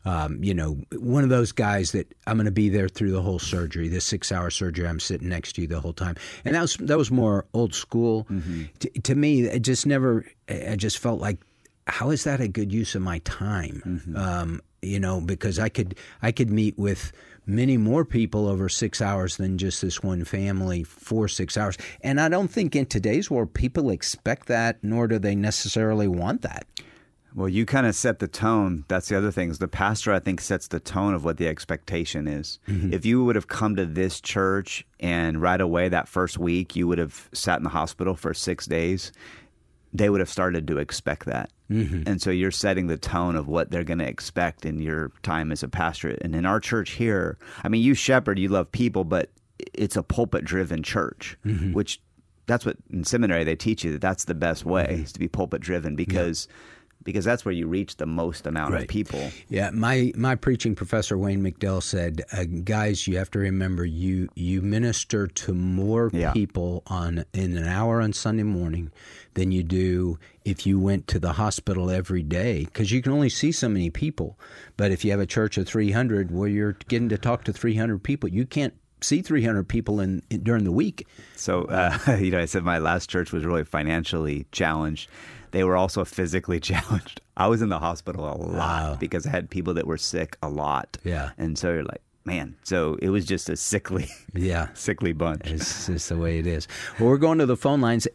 One of those guys that I'm going to be there through the whole surgery, the 6-hour surgery. I'm sitting next to you the whole time. And that was more old school. Mm-hmm. To me, I just felt like, how is that a good use of my time? Mm-hmm. Because I could meet with many more people over 6 hours than just this one family for 6 hours. And I don't think in today's world people expect that, nor do they necessarily want that. Well, you kind of set the tone. That's the other thing. Is the pastor, I think, sets the tone of what the expectation is. Mm-hmm. If you would have come to this church and right away that first week you would have sat in the hospital for 6 days, they would have started to expect that. Mm-hmm. And so you're setting the tone of what they're going to expect in your time as a pastor. And in our church here, I mean, you shepherd, you love people, but it's a pulpit-driven church, which that's what in seminary they teach you, that's the best way, is to be pulpit-driven because that's where you reach the most amount of people. Yeah, my preaching professor, Wayne McDell, said, guys, you have to remember you minister to more people in an hour on Sunday morning than you do if you went to the hospital every day, because you can only see so many people. But if you have a church of 300, well, you're getting to talk to 300 people. You can't see 300 people during the week. So, I said my last church was really financially challenged. They were also physically challenged. I was in the hospital a lot because I had people that were sick a lot. Yeah. And so you're like, man, so it was just a sickly bunch. It's just the way it is. Well, we're going to the phone lines,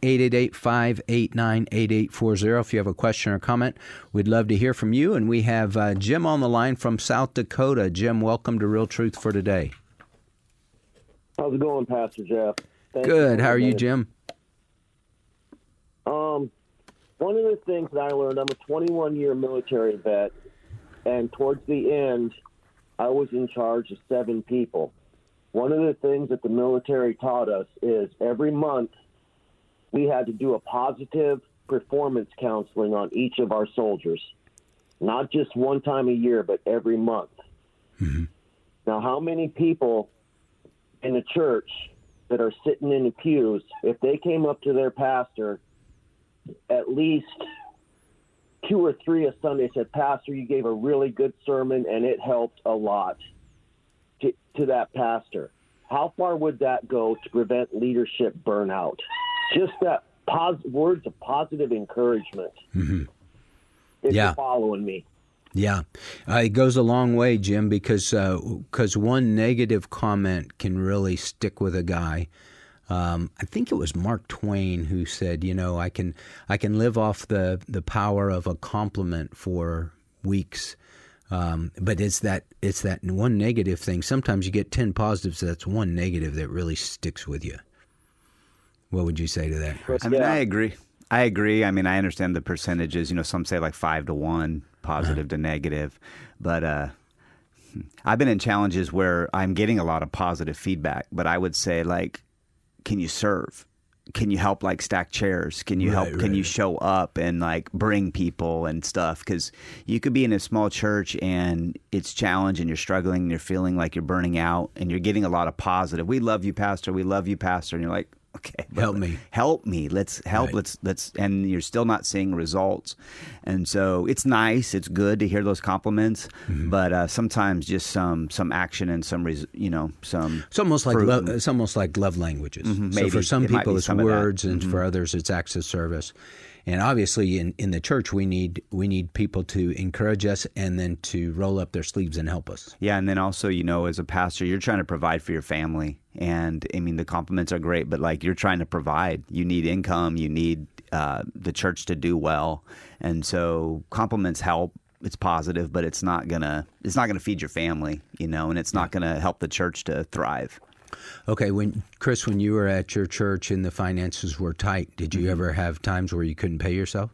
888-589-8840. If you have a question or comment, we'd love to hear from you. And we have Jim on the line from South Dakota. Jim, welcome to Real Truth for Today. How's it going, Pastor Jeff? Good. How are you, Jim? One of the things that I learned, I'm a 21-year military vet, and towards the end, I was in charge of 7 people. One of the things that the military taught us is every month we had to do a positive performance counseling on each of our soldiers. Not just one time a year, but every month. Mm-hmm. Now, how many people in the church that are sitting in the pews, if they came up to their pastor at least 2 or 3 a Sunday, said, "Pastor, you gave a really good sermon and it helped a lot," to that pastor, how far would that go to prevent leadership burnout? Just that words of positive encouragement. Mm-hmm. If you're following me. Yeah, it goes a long way, Jim, because one negative comment can really stick with a guy. I think it was Mark Twain who said, I can live off the power of a compliment for weeks. But it's that one negative thing. Sometimes you get 10 positives. That's one negative that really sticks with you. What would you say to that, Chris? I mean, I agree. I mean, I understand the percentages. Some say like 5 to 1, positive to negative. But I've been in challenges where I'm getting a lot of positive feedback. But I would say, like, can you serve? Can you help, like, stack chairs? Can you help? Can you show up and, like, bring people and stuff? Because you could be in a small church and it's challenged and you're struggling and you're feeling like you're burning out and you're getting a lot of positive. "We love you, Pastor. We love you, Pastor." And you're like, okay, help me. Let's help. Right. Let's. And you're still not seeing results. And so it's nice. It's good to hear those compliments. Mm-hmm. But sometimes just some action and some. It's almost like it's almost like love languages. Mm-hmm. So for some people it's words, and for others it's acts of service. And obviously in the church we need people to encourage us and then to roll up their sleeves and help us. Yeah, and then also, as a pastor, you're trying to provide for your family. And I mean, the compliments are great, but like you're trying to provide. You need income, you need the church to do well. And so compliments help. It's positive, but it's not gonna feed your family, and it's not gonna help the church to thrive. Okay, Chris, when you were at your church and the finances were tight, did you ever have times where you couldn't pay yourself?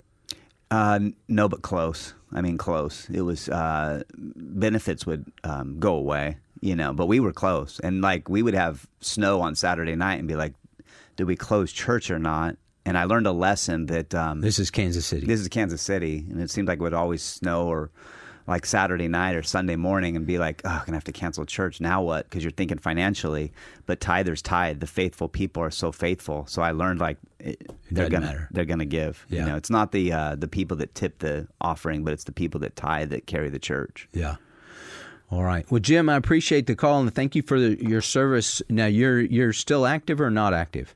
No, but close. I mean, close. It was benefits would go away, but we were close. And like we would have snow on Saturday night and be like, "Did we close church or not?" And I learned a lesson that this is Kansas City. This is Kansas City, and it seemed like it would always snow or like Saturday night or Sunday morning and be like, "Oh, I'm going to have to cancel church. Now what?" Because you're thinking financially. But tithers tithe. The faithful people are so faithful. So I learned like they're going to give. Yeah. It's not the people that tip the offering, but it's the people that tithe that carry the church. Yeah. All right. Well, Jim, I appreciate the call and thank you for your service. Now, you're still active or not active?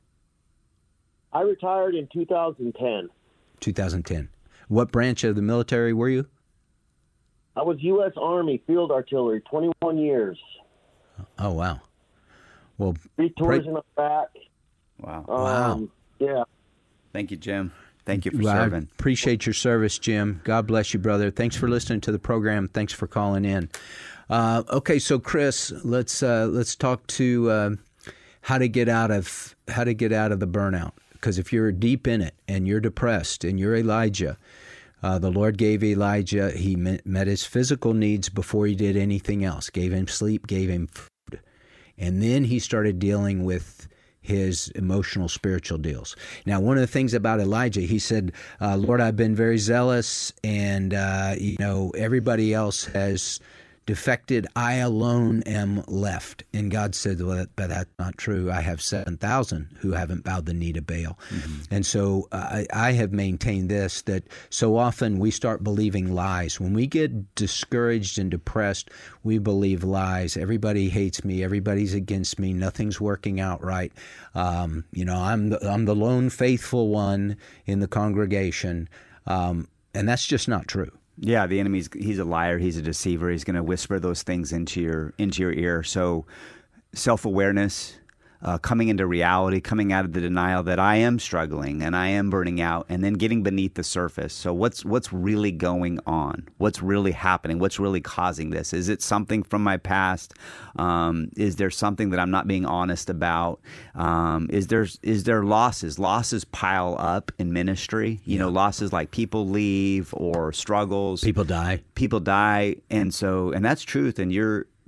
I retired in 2010. 2010. What branch of the military were you? I was U.S. Army Field Artillery, 21 years. Oh, wow. Well, 3 tours in the back. Wow. Wow. Yeah. Thank you, Jim. Thank you for serving. I appreciate your service, Jim. God bless you, brother. Thanks for listening to the program. Thanks for calling in. Okay, so Chris, let's talk to how to get out of the burnout. Because if you're deep in it and you're depressed and you're Elijah, the Lord gave Elijah, he met his physical needs before he did anything else, gave him sleep, gave him food. And then he started dealing with his emotional, spiritual deals. Now, one of the things about Elijah, he said, "Lord, I've been very zealous and, everybody else has defected. I alone am left." And God said, "Well, but that's not true. I have 7,000 who haven't bowed the knee to Baal." Mm-hmm. And so I have maintained this, that so often we start believing lies. When we get discouraged and depressed, we believe lies. Everybody hates me. Everybody's against me. Nothing's working out right. I'm the lone faithful one in the congregation. And that's just not true. Yeah, the he's a liar, he's a deceiver, he's going to whisper those things into your ear. So self-awareness, coming into reality, coming out of the denial that I am struggling and I am burning out, and then getting beneath the surface. So what's really going on? What's really happening? What's really causing this? Is it something from my past? Is there something that I'm not being honest about? Is there losses? Losses pile up in ministry. Losses like people leave or struggles. People die. And that's truth. And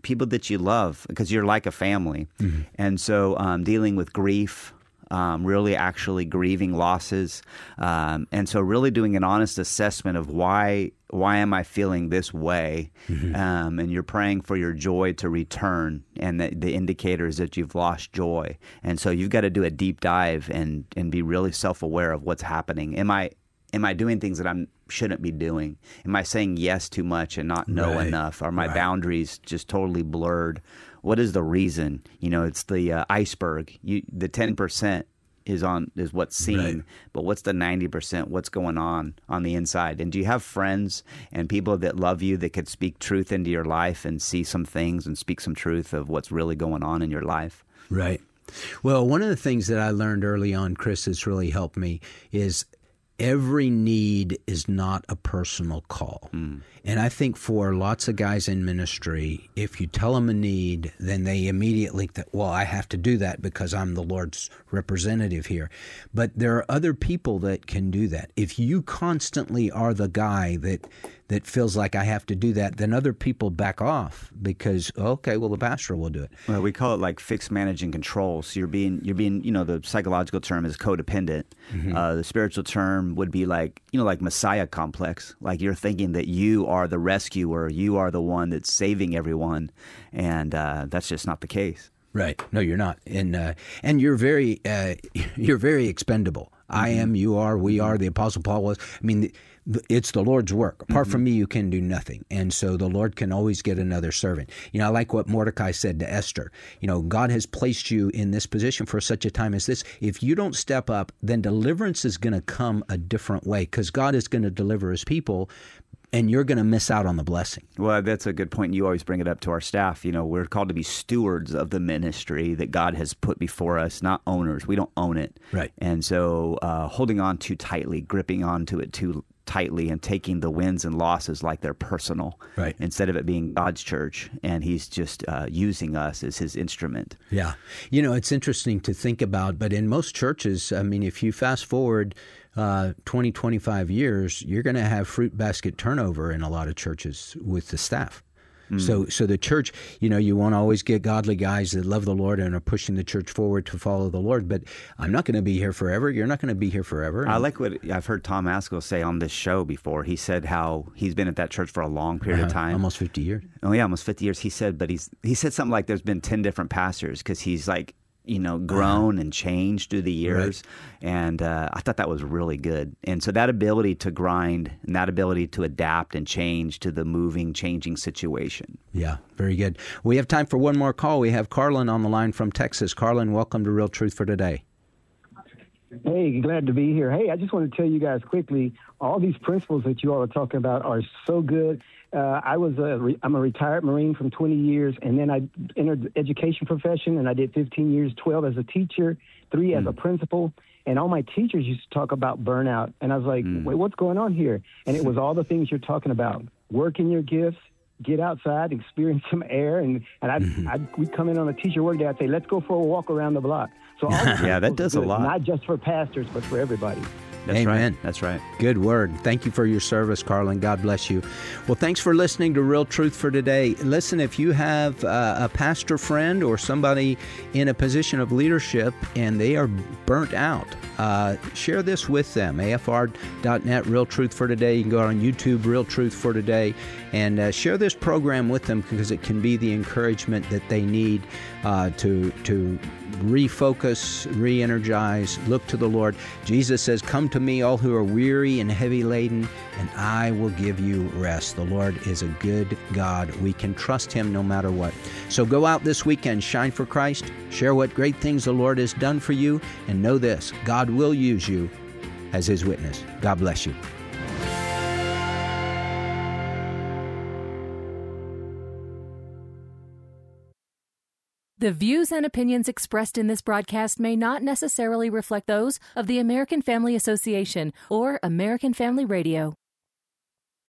people that you love, because you're like a family. Mm-hmm. And so dealing with grief, really actually grieving losses. And so really doing an honest assessment of why am I feeling this way? Mm-hmm. And you're praying for your joy to return, and the indicator is that you've lost joy. And so you've got to do a deep dive and be really self-aware of what's happening. Am I doing things that I shouldn't be doing? Am I saying yes too much and not no enough? Are my boundaries just totally blurred? What is the reason? It's the iceberg. The 10% is what's seen, but what's the 90%? What's going on the inside? And do you have friends and people that love you that could speak truth into your life and see some things and speak some truth of what's really going on in your life? Right. Well, one of the things that I learned early on, Chris, that's really helped me is every need is not a personal call. Mm. And I think for lots of guys in ministry, if you tell them a need, then they immediately think, well, I have to do that because I'm the Lord's representative here. But there are other people that can do that. If you constantly are the guy that feels like I have to do that, then other people back off because, okay, well, the pastor will do it. Well, we call it like fixed, manage, and control. So you're being, the psychological term is codependent. Mm-hmm. The spiritual term would be like Messiah complex. Like you're thinking that you are the rescuer, you are the one that's saving everyone, and that's just not the case. Right. No, you're not. And you're very expendable. Mm-hmm. I am, you are, we are, the Apostle Paul was. I mean, it's the Lord's work. Apart from me, you can do nothing. And so the Lord can always get another servant. I like what Mordecai said to Esther. God has placed you in this position for such a time as this. If you don't step up, then deliverance is going to come a different way because God is going to deliver his people, and you're going to miss out on the blessing. Well, that's a good point. You always bring it up to our staff. We're called to be stewards of the ministry that God has put before us, not owners. We don't own it. Right. And so holding on too tightly, gripping onto it too tightly, and taking the wins and losses like they're personal, right, instead of it being God's church, and he's just using us as his instrument. Yeah. It's interesting to think about, but in most churches, I mean, if you fast forward 20, 25 years, you're going to have fruit basket turnover in a lot of churches with the staff. So the church, you want to always get godly guys that love the Lord and are pushing the church forward to follow the Lord. But I'm not going to be here forever. You're not going to be here forever. I like what I've heard Tom Askell say on this show before. He said how he's been at that church for a long period of time. Almost 50 years. Oh, yeah, almost 50 years. He said, but he said something like there's been 10 different pastors because he's like, grown and changed through the years. Right. And I thought that was really good. And so that ability to grind and that ability to adapt and change to the moving, changing situation. Yeah, very good. We have time for one more call. We have Carlin on the line from Texas. Carlin, welcome to Real Truth for Today. Hey, glad to be here. Hey, I just want to tell you guys quickly, all these principles that you all are talking about are so good. I'm a retired Marine from 20 years, and then I entered the education profession, and I did 15 years, 12 as a teacher, 3 as a principal, and all my teachers used to talk about burnout, and I was like, wait, what's going on here? And it was all the things you're talking about. Work in your gifts, get outside, experience some air, and we'd come in on a teacher work day, I'd say, let's go for a walk around the block. So all yeah, that does a lot. Not just for pastors, but for everybody. That's Amen. Right. That's right. Good word. Thank you for your service, Carlin. God bless you. Well, thanks for listening to Real Truth for Today. Listen, if you have a pastor friend or somebody in a position of leadership and they are burnt out, share this with them. AFR.net, Real Truth for Today. You can go on YouTube, Real Truth for Today, and share this program with them because it can be the encouragement that they need to refocus, re-energize, look to the Lord. Jesus says, come to me, all who are weary and heavy laden, and I will give you rest. The Lord is a good God. We can trust him no matter what. So go out this weekend, shine for Christ, share what great things the Lord has done for you, and know this, God will use you as his witness. God bless you. The views and opinions expressed in this broadcast may not necessarily reflect those of the American Family Association or American Family Radio.